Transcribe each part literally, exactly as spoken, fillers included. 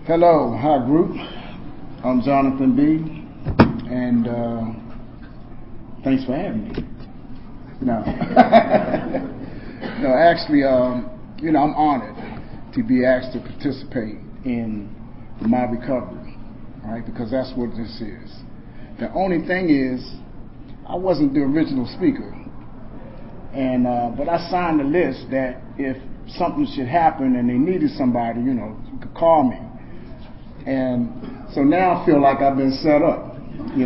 Hello, hi group. I'm Jonathan B. And uh, thanks for having me. No, no, actually, um, you know, I'm honored to be asked to participate in my recovery, all right? Because that's what this is. The only thing is, I wasn't the original speaker, and uh, but I signed a list that if something should happen and they needed somebody, you know, you could call me. And so now I feel like I've been set up, you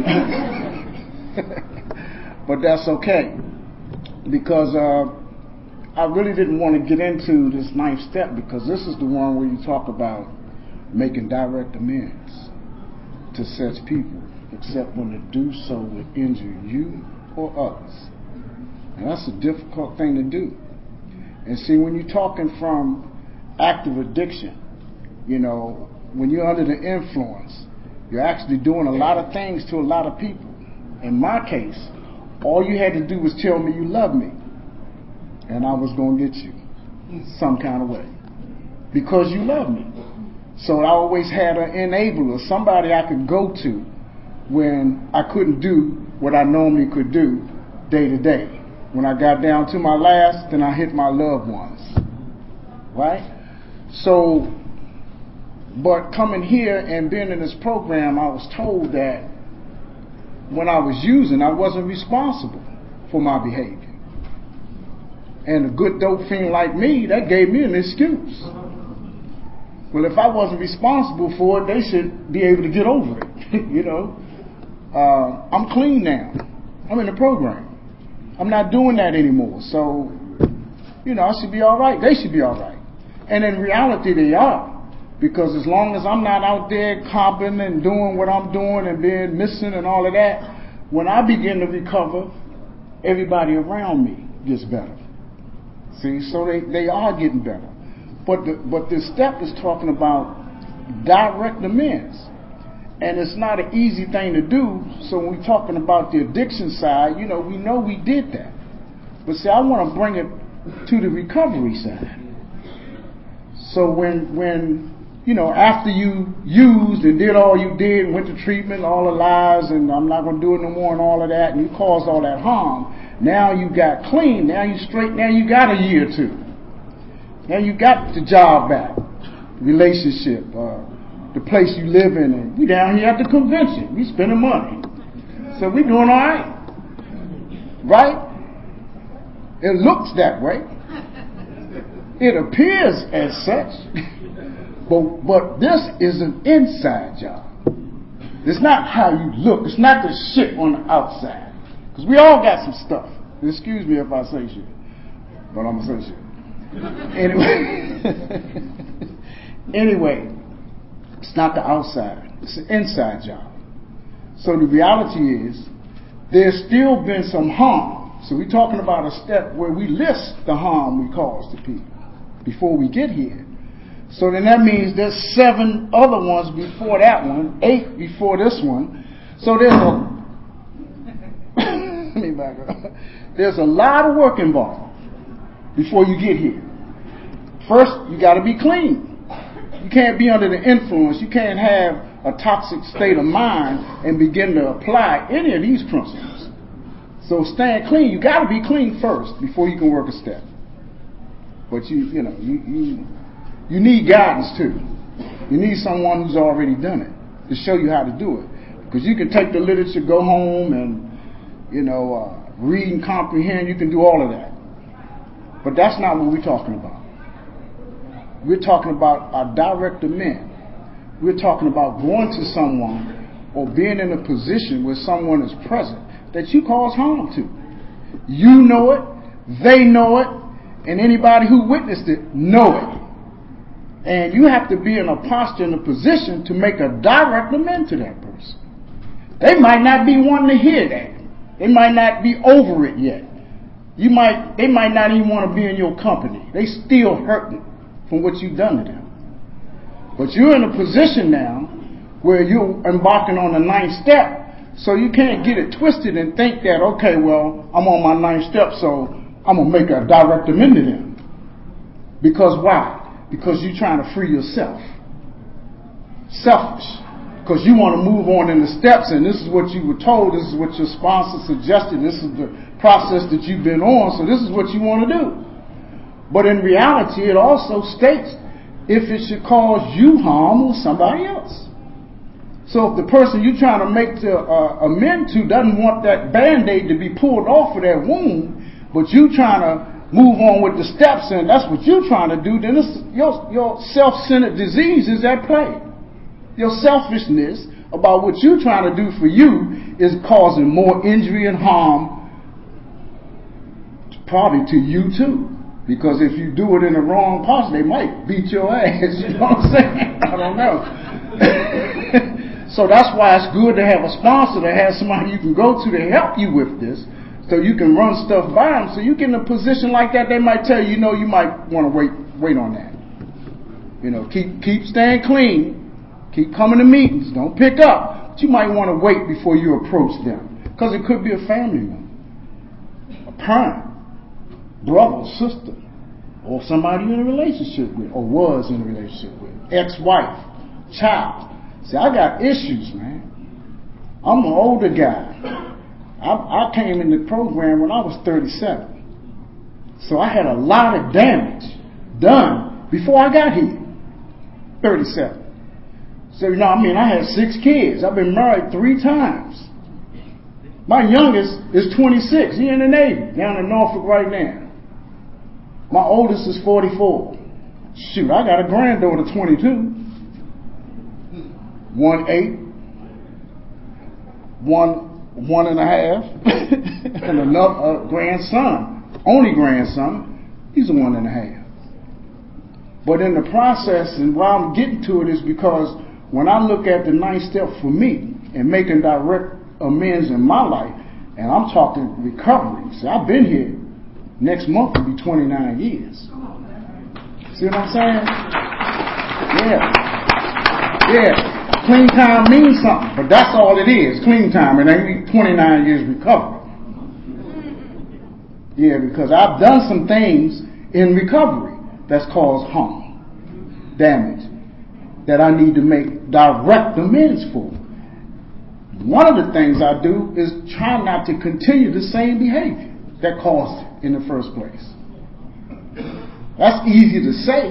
know. But that's okay, because uh, I really didn't want to get into this ninth step, because this is the one where you talk about making direct amends to such people, except when to do so would injure you or others. And that's a difficult thing to do. And see, when you're talking from active addiction, you know, when you're under the influence, you're actually doing a lot of things to a lot of people. In my case, all you had to do was tell me you love me, and I was going to get you some kind of way, because you love me. So I always had an enabler, somebody I could go to when I couldn't do what I normally could do day to day. When I got down to my last, then I hit my loved ones, right? So, but coming here and being in this program, I was told that when I was using, I wasn't responsible for my behavior. And a good dope fiend like me, that gave me an excuse. Well, if I wasn't responsible for it, they should be able to get over it. You know, uh, I'm clean now. I'm in the program. I'm not doing that anymore. So, you know, I should be all right. They should be all right. And in reality, they are. Because as long as I'm not out there comping and doing what I'm doing and being missing and all of that, when I begin to recover, everybody around me gets better. See, so they, they are getting better. But the, but this step is talking about direct amends. And it's not an easy thing to do. So when we're talking about the addiction side, you know, we know we did that. But see, I want to bring it to the recovery side. So when, when, you know, after you used and did all you did and went to treatment, all the lies, and I'm not going to do it no more and all of that, and you caused all that harm, now you got clean, now you straight, now you got a year or two. Now you got the job back, relationship, uh, the place you live in, and we down here at the convention, we spending money. So we doing all right. Right? It looks that way. It appears as such. But, but this is an inside job. It's not how you look. It's not the shit on the outside. Because we all got some stuff. Excuse me if I say shit. But I'm going to say shit. Anyway. Anyway. It's not the outside. It's an inside job. So the reality is, there's still been some harm. So we're talking about a step where we list the harm we cause to people before we get here. So then that means there's seven other ones before that one, eight before this one. So there's a let me back up. There's a lot of work involved before you get here. First, you got to be clean. You can't be under the influence. You can't have a toxic state of mind and begin to apply any of these principles. So staying clean, you got to be clean first before you can work a step. But you, you know, you, you, you need guidance too. You need someone who's already done it to show you how to do it. Because you can take the literature, go home and, you know, uh, read and comprehend. You can do all of that. But that's not what we're talking about. We're talking about a direct amend. We're talking about going to someone or being in a position where someone is present that you cause harm to. You know it, they know it, and anybody who witnessed it know it. And you have to be in a posture, in a position to make a direct amend to that person. They might not be wanting to hear that. They might not be over it yet. You might, they might not even want to be in your company. They still hurting from what you've done to them. But you're in a position now where you're embarking on the ninth step, so you can't get it twisted and think that, okay, well, I'm on my ninth step, so I'm going to make a direct amend to them. Because why? Because you're trying to free yourself. selfish. Because you want to move on in the steps, and this is what you were told, this is what your sponsor suggested, this is the process that you've been on, so this is what you want to do. But in reality, it also states if it should cause you harm or somebody else. So if the person you're trying to make to uh, amend to doesn't want that Band-Aid to be pulled off of that wound, but you trying to move on with the steps, and that's what you're trying to do, then this, your, your self-centered disease is at play. Your selfishness about what you're trying to do for you is causing more injury and harm probably to you too. Because if you do it in the wrong posture, they might beat your ass. You know what I'm saying? I don't know. So that's why it's good to have a sponsor, to have somebody you can go to to help you with this, so you can run stuff by them. So you get in a position like that, they might tell you, you know, you might want to wait, wait on that. You know, keep keep staying clean. Keep coming to meetings. Don't pick up. But you might want to wait before you approach them. Because it could be a family member, a parent, brother, sister, or somebody you're in a relationship with, or was in a relationship with, ex-wife, child. See, I got issues, man. I'm an older guy. I, I came in the program when I was thirty-seven. So I had a lot of damage done before I got here. thirty-seven. So, you know, I mean, I had six kids. I've been married three times. My youngest is twenty-six. He in the Navy, down in Norfolk right now. My oldest is forty-four. Shoot, I got a granddaughter, twenty-two. One eight. One, one and a half. And another uh, grandson, only grandson, he's a one and a half. But in the process, and why I'm getting to it is because when I look at the ninth step for me and making direct amends in my life, and I'm talking recovery. See, I've been here. Next month will be twenty-nine years. See what I'm saying? Yeah. Yeah. Clean time means something, but that's all it is. Clean time. It ain't twenty-nine years recovery. Yeah, because I've done some things in recovery that's caused harm, damage, that I need to make direct amends for. One of the things I do is try not to continue the same behavior that caused it in the first place. That's easy to say.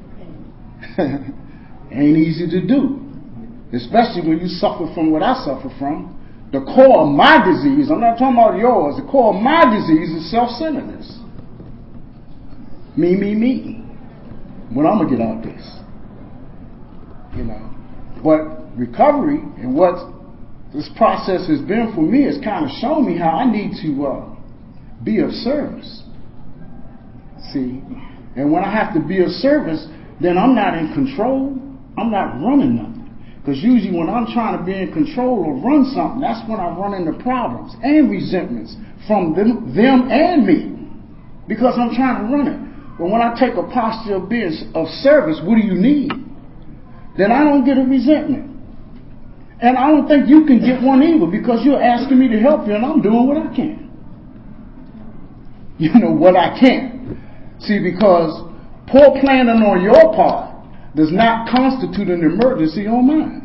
Ain't easy to do. Especially when you suffer from what I suffer from. The core of my disease, I'm not talking about yours, the core of my disease is self-centeredness. Me, me, me. When I'm going to get out of this. You know, but recovery and what this process has been for me has kind of shown me how I need to uh, be of service. See, and when I have to be of service, then I'm not in control. I'm not running nothing. Because usually when I'm trying to be in control or run something, that's when I run into problems and resentments from them, them and me, because I'm trying to run it. But when I take a posture of being of service, what do you need? Then I don't get a resentment. And I don't think you can get one either, because you're asking me to help you and I'm doing what I can. You know, what I can. See, because poor planning on your part does not constitute an emergency on mine.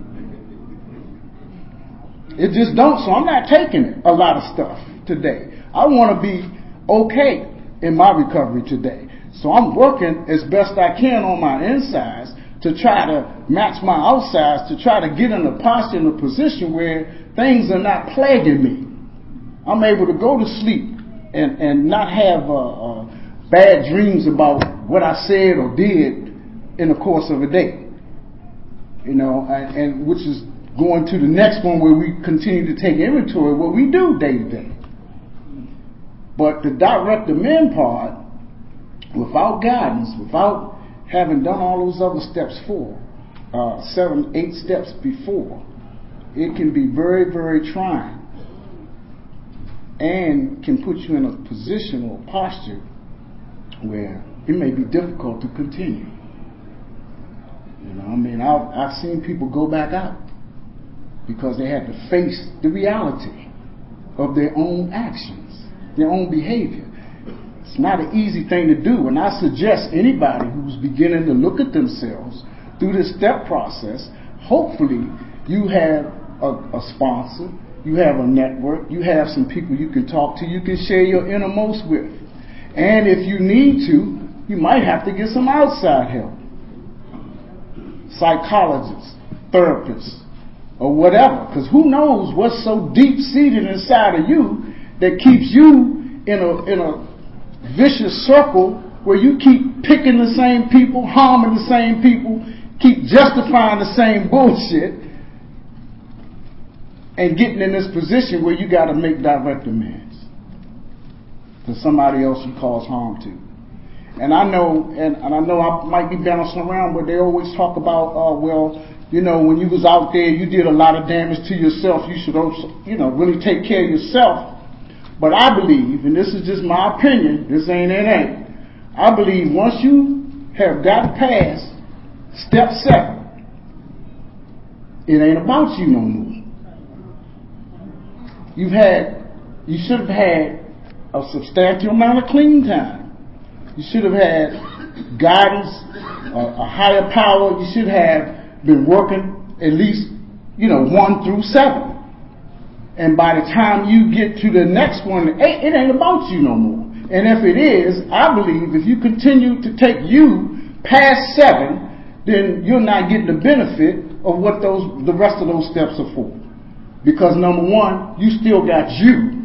It just don't. So I'm not taking a lot of stuff today. I want to be okay in my recovery today. So I'm working as best I can on my insides to try to match my outsides, to try to get in a posture, in a position where things are not plaguing me. I'm able to go to sleep and, and not have uh, uh, bad dreams about what I said or did in the course of a day. You know, and, and which is going to the next one where we continue to take inventory of what we do day to day. But the direct amend part, without guidance, without having done all those other steps for, uh, seven, eight steps before, it can be very, very trying and can put you in a position or posture where it may be difficult to continue. You know, I mean, I've, I've seen people go back out because they had to face the reality of their own actions, their own behavior. It's not an easy thing to do, and I suggest anybody who's beginning to look at themselves through this step process, hopefully you have a, a sponsor, you have a network, you have some people you can talk to, you can share your innermost with. And if you need to, you might have to get some outside help. Psychologists, therapists, or whatever. Because who knows what's so deep-seated inside of you that keeps you in a, in a vicious circle where you keep picking the same people, harming the same people, keep justifying the same bullshit, and getting in this position where you got to make direct amends to somebody else you cause harm to. And I know, and, and I know I might be bouncing around, but they always talk about, uh, well, you know, when you was out there, you did a lot of damage to yourself. You should also, you know, really take care of yourself. But I believe, and this is just my opinion, this ain't N A, I believe once you have got past step seven, it ain't about you no more. You've had, you should have had a substantial amount of clean time. You should have had guidance, a, a higher power. You should have been working at least, you know, one through seven. And by the time you get to the next one, it ain't about you no more. And if it is, I believe if you continue to take you past seven, then you're not getting the benefit of what those the rest of those steps are for. Because number one, you still got you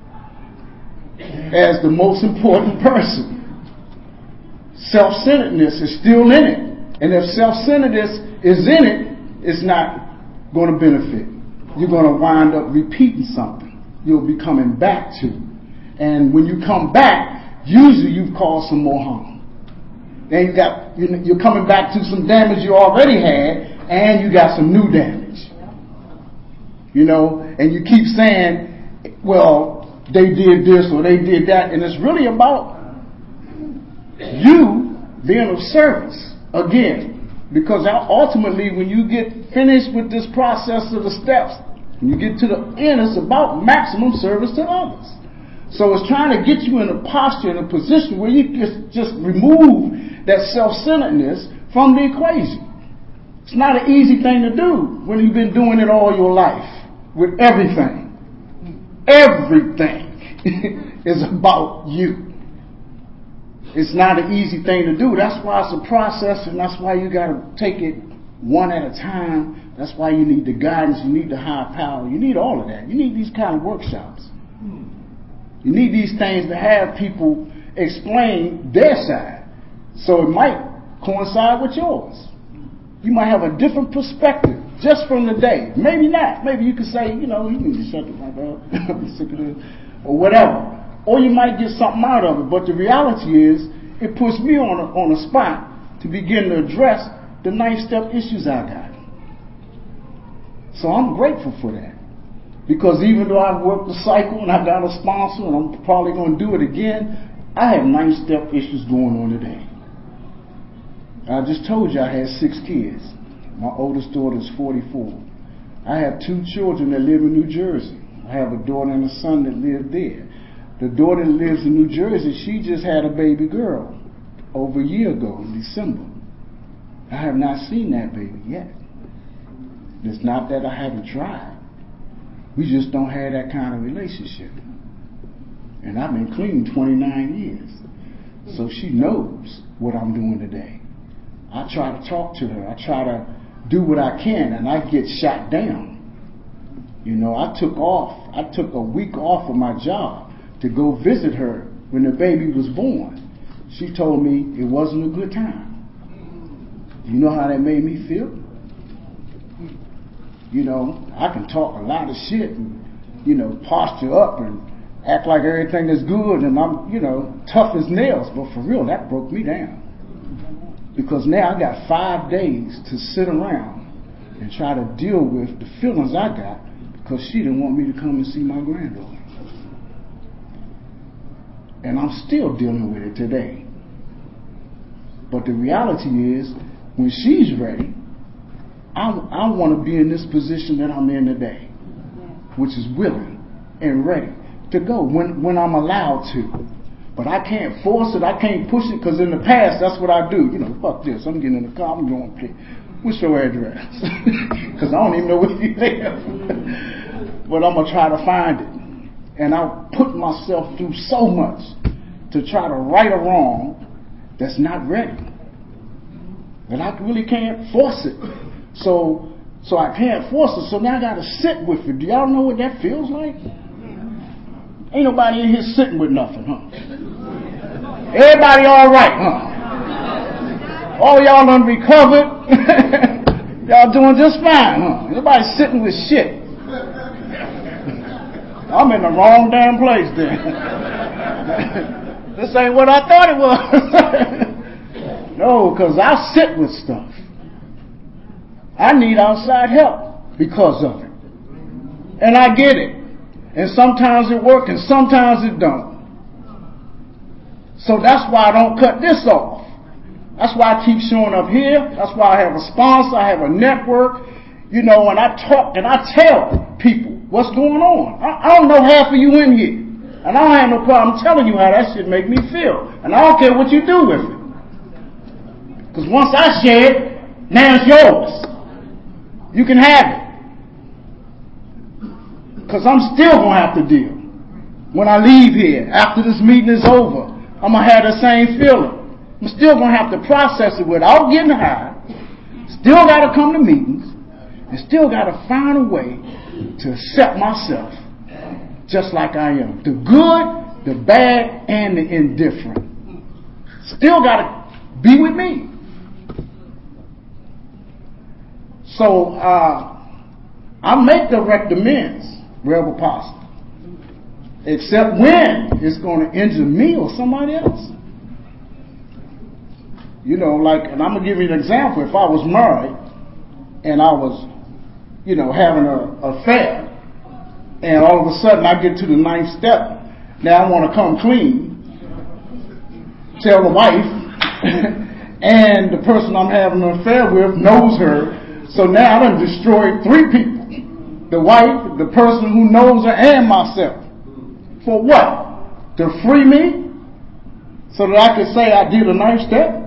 as the most important person. Self-centeredness is still in it. And if self-centeredness is in it, it's not going to benefit. You're going to wind up repeating something you'll be coming back to. And when you come back, usually you've caused some more harm. Then you got, you're coming back to some damage you already had, and you got some new damage. You know, and you keep saying, well, they did this or they did that, and it's really about you being of service again. Because ultimately, when you get finished with this process of the steps, when you get to the end, it's about maximum service to others. So it's trying to get you in a posture, in a position where you just, just remove that self-centeredness from the equation. It's not an easy thing to do when you've been doing it all your life with everything. Everything is about you. It's not an easy thing to do. That's why it's a process, and that's why you got to take it one at a time. That's why you need the guidance. You need the higher power. You need all of that. You need these kind of workshops. You need these things to have people explain their side. So it might coincide with yours. You might have a different perspective just from the day. Maybe not. Maybe you could say, you know, you need to shut the fuck up. I'm sick of this. Or whatever. Or you might get something out of it. But the reality is, it puts me on a, on a spot to begin to address the ninth-step issues I got. So I'm grateful for that. Because even though I've worked the cycle and I got a sponsor and I'm probably going to do it again, I have ninth-step issues going on today. I just told you I had six kids. My oldest daughter is forty-four. I have two children that live in New Jersey. I have a daughter and a son that live there. The daughter that lives in New Jersey, she just had a baby girl over a year ago in December. I have not seen that baby yet. It's not that I haven't tried. We just don't have that kind of relationship. And I've been clean twenty-nine years. So she knows what I'm doing today. I try to talk to her. I try to do what I can, and I get shot down. You know, I took off. I took a week off of my job to go visit her when the baby was born. She told me it wasn't a good time. You know how that made me feel? You know, I can talk a lot of shit and, you know, posture up and act like everything is good and I'm, you know, tough as nails. But for real, that broke me down. Because now I got five days to sit around and try to deal with the feelings I got because she didn't want me to come and see my granddaughter. And I'm still dealing with it today. But the reality is, when she's ready, I, I want to be in this position that I'm in today, which is willing and ready to go when, when I'm allowed to. But I can't force it. I can't push it because in the past, that's what I do. You know, fuck this. I'm getting in the car. I'm going to play. What's your address? Because I don't even know where you live. But I'm going to try to find it. And I'll put myself through so much to try to right a wrong that's not ready. And I really can't force it. So so I can't force it. So now I got to sit with it. Do y'all know what that feels like? Ain't nobody in here sitting with nothing, huh? Everybody all right, huh? All y'all done recovered. Y'all doing just fine, huh? Everybody sitting with shit. I'm in the wrong damn place then. This ain't what I thought it was. No, because I sit with stuff. I need outside help because of it. And I get it. And sometimes it works and sometimes it don't. So that's why I don't cut this off. That's why I keep showing up here. That's why I have a sponsor. I have a network. You know, and I talk and I tell people what's going on. I, I don't know half of you in here. And I don't have no problem telling you how that shit make me feel. And I don't care what you do with it. Because once I share it, now it's yours. You can have it. Because I'm still going to have to deal. When I leave here, after this meeting is over, I'm going to have the same feeling. I'm still going to have to process it without getting high. Still got to come to meetings. And still got to find a way to accept myself just like I am. The good, the bad, and the indifferent. Still got to be with me. So, uh, I make direct amends wherever possible. Except when it's going to injure me or somebody else. You know, like, and I'm going to give you an example. If I was married and I was, you know, having an affair, and all of a sudden I get to the ninth step, now I want to come clean, tell the wife, and the person I'm having an affair with knows her. So now I done destroyed three people. The wife, the person who knows her, and myself. For what? To free me? So that I could say I did a nice step?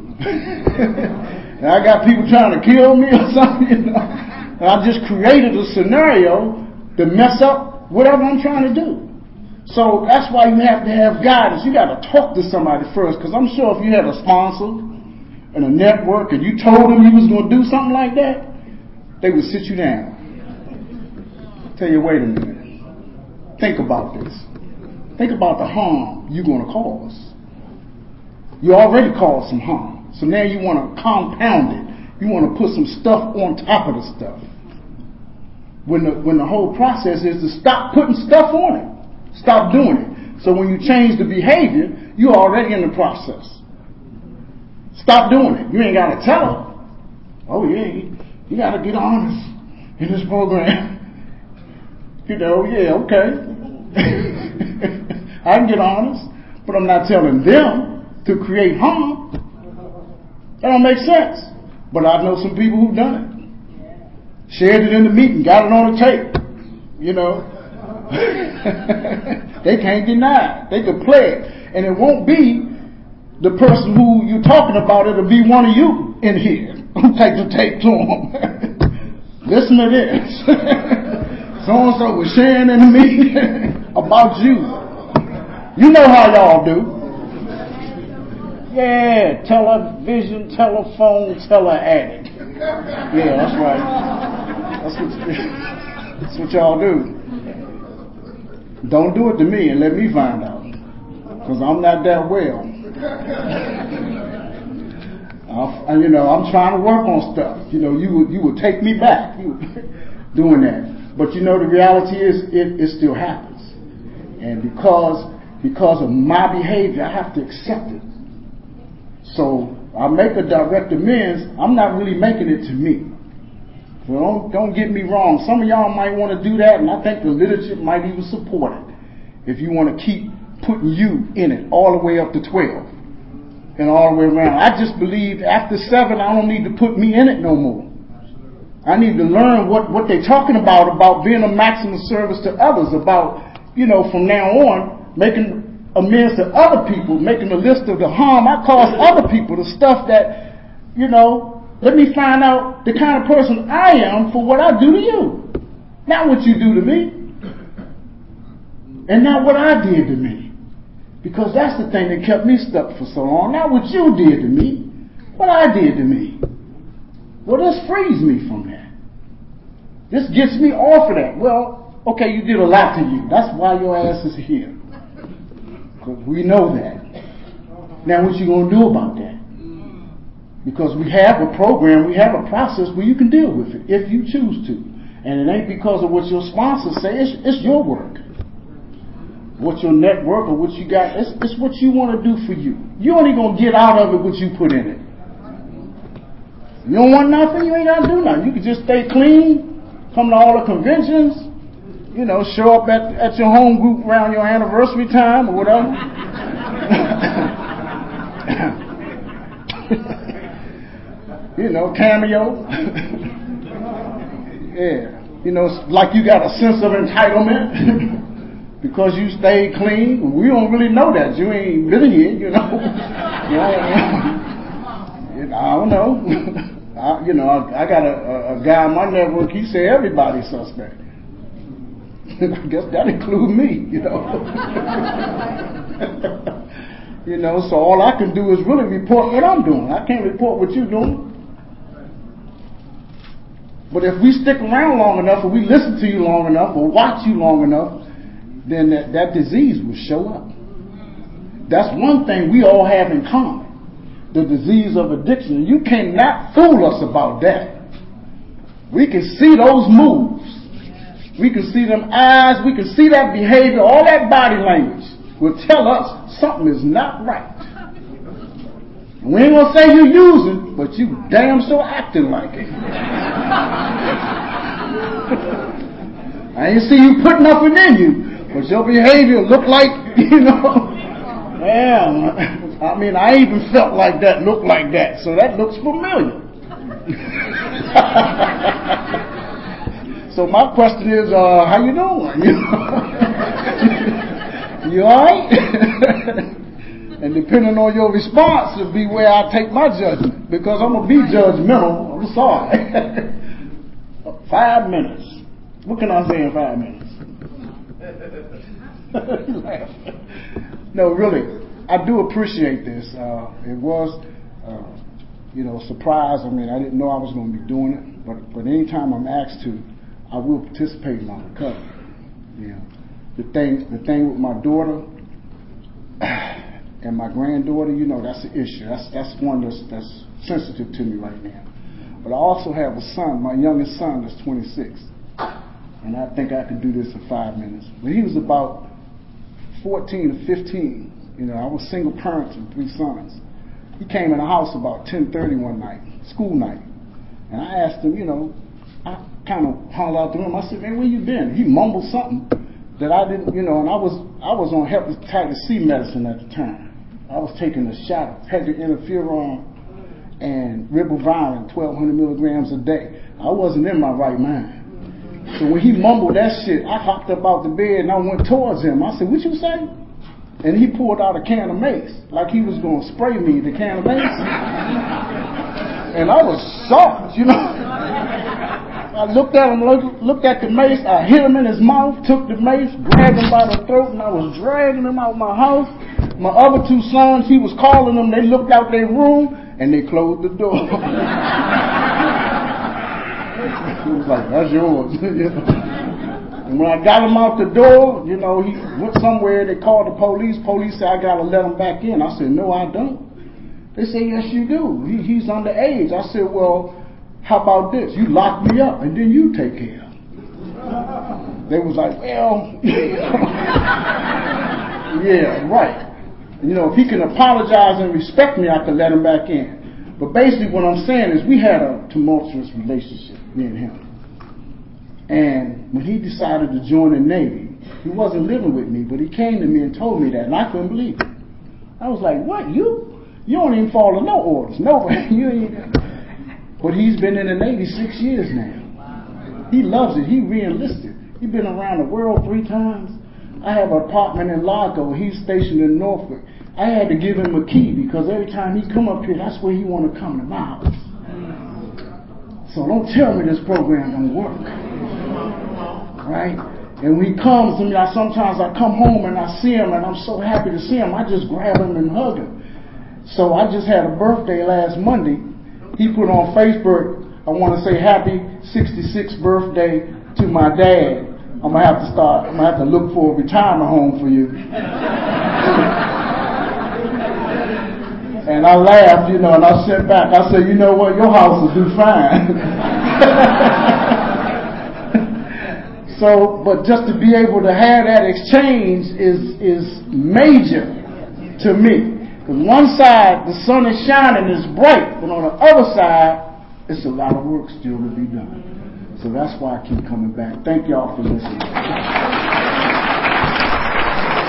And I got people trying to kill me or something, you know? And I just created a scenario to mess up whatever I'm trying to do. So that's why you have to have guidance. You got to talk to somebody first. Because I'm sure if you had a sponsor and a network and you told them you was going to do something like that, they would sit you down. Tell you, wait a minute. Think about this. Think about the harm you're going to cause. You already caused some harm. So now you want to compound it. You want to put some stuff on top of the stuff. When the, when the whole process is to stop putting stuff on it. Stop doing it. So when you change the behavior, you're already in the process. Stop doing it. You ain't got to tell them. Oh yeah, you, you got to get honest in this program. You know, yeah, okay. I can get honest, but I'm not telling them to create harm. That don't make sense. But I know some people who've done it. Shared it in the meeting, got it on the tape. You know. They can't deny it. They can play it. And it won't be the person who you're talking about. It'll be one of you in here who take the tape to them. Listen to this. So-and-so was sharing in the meeting about you. You know how y'all do. Yeah, television, telephone, tele-addict. Yeah, that's right. That's what, that's what y'all do. Don't do it to me and let me find out. Because I'm not that well. I, you know, I'm trying to work on stuff. You know, you would, you would take me back. You would, doing that. But you know, the reality is it, it still happens. And because, because of my behavior, I have to accept it. So I make a direct amends. I'm not really making it to me. So don't, don't get me wrong. Some of y'all might want to do that, and I think the literature might even support it. If you want to keep putting you in it all the way up to twelve and all the way around. I just believe after seven, I don't need to put me in it no more. I need to learn what, what they're talking about, about being a maximum service to others, about, you know, from now on, making amends to other people, making a list of the harm I caused other people, the stuff that, you know, Let me find out the kind of person I am for what I do to you. Not what you do to me. And not what I did to me. Because that's the thing that kept me stuck for so long. Not what you did to me. What I did to me. Well, this frees me from that. This gets me off of that. Well, okay, you did a lot to you. That's why your ass is here. Because we know that. Now what you going to do about that? Because we have a program, we have a process where you can deal with it if you choose to. And it ain't because of what your sponsors say, it's, it's your work. What's your network or what you got, it's, it's what you want to do for you. You only going to get out of it what you put in it. You don't want nothing, you ain't got to do nothing. You can just stay clean, come to all the conventions, you know, show up at, at your home group around your anniversary time or whatever. You know, cameo. Yeah. You know, like you got a sense of entitlement because you stayed clean. We don't really know that. You ain't been here, you know. You know, I don't know. I, you know, I, I got a, a, a guy on my network, he said everybody's suspect. I guess that includes me, you know. You know, so all I can do is really report what I'm doing. I can't report what you're doing. But if we stick around long enough, or we listen to you long enough, or watch you long enough, then that, that disease will show up. That's one thing we all have in common. The disease of addiction. You cannot fool us about that. We can see those moves. We can see them eyes. We can see that behavior. All that body language will tell us something is not right. And we ain't going to say you using, but you damn sure acting like it. I ain't see you put nothing in you, but your behavior look like, you know, damn. I mean, I even felt like that, looked like that, so that looks familiar. So my question is, uh, how you doing? You, you all right? And depending on your response will be where I take my judgment, because I'm gonna be judgmental. I'm sorry. Five minutes. What can I say in five minutes? No, really. I do appreciate this. Uh, it was, uh, you know, a surprise. I mean, I didn't know I was going to be doing it, but but anytime I'm asked to, I will participate in my recovery. You know, the thing, the thing with my daughter and my granddaughter, you know, that's the issue. That's that's one that's that's sensitive to me right now. But I also have a son, my youngest son, that's twenty-six, and I think I can do this in five minutes. When he was about fourteen or fifteen. You know, I was single parent to three sons. He came in the house about ten thirty one night, school night. And I asked him, you know, I kind of hauled out the room. I said, man, where you been? He mumbled something that I didn't, you know, and I was I was on hepatitis C medicine at the time. I was taking a shot of peginterferon and ribavirin, twelve hundred milligrams a day. I wasn't in my right mind. So when he mumbled that shit, I hopped up out the bed and I went towards him. I said, what you say? And he pulled out a can of mace, like he was going to spray me the can of mace. And I was shocked, you know. I looked at him, looked, looked at the mace, I hit him in his mouth, took the mace, grabbed him by the throat, and I was dragging him out of my house. My other two sons, he was calling them, they looked out their room, and they closed the door. He was like, that's yours. You know? And when I got him out the door, you know, he went somewhere, they called the police. Police said, I got to let him back in. I said, no, I don't. They said, yes, you do. He, he's underage. I said, well, how about this? You lock me up and then you take care of him. They was like, well, yeah, right. You know, if he can apologize and respect me, I can let him back in. But basically what I'm saying is we had a tumultuous relationship, me and him. And when he decided to join the Navy, he wasn't living with me, but he came to me and told me that, and I couldn't believe it. I was like, what, you? You don't even follow no orders. Nobody. You ain't. But he's been in the Navy six years now. He loves it. He re-enlisted. He's been around the world three times. I have an apartment in Largo. He's stationed in Norfolk. I had to give him a key because every time he come up here, that's where he want to come, to my house. So don't tell me this program don't work. Right? And when he comes to me, I, sometimes I come home and I see him and I'm so happy to see him, I just grab him and hug him. So I just had a birthday last Monday. He put on Facebook, I want to say happy sixty-sixth birthday to my dad. I'm going to have to start, I'm going to have to look for a retirement home for you. And I laughed, you know, and I sent back. I said, you know what, your house will do fine. So, but just to be able to have that exchange is is major to me. Because one side, the sun is shining, it's bright, but on the other side, it's a lot of work still to be done. So that's why I keep coming back. Thank y'all for listening.